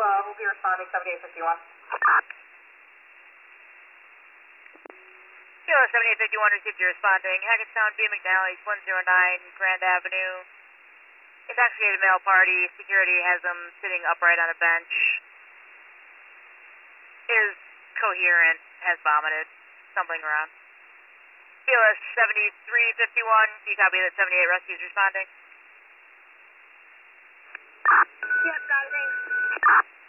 we'll be responding 7851. Kilo 7851 received you responding. Hackettstown, B. McNally, 109 Grand Avenue. Intoxicated male party. Security has him sitting upright on a bench. Is coherent, has vomited, stumbling around. BLS 7351, do you copy that 78 rescues responding? Yep, got it, thanks.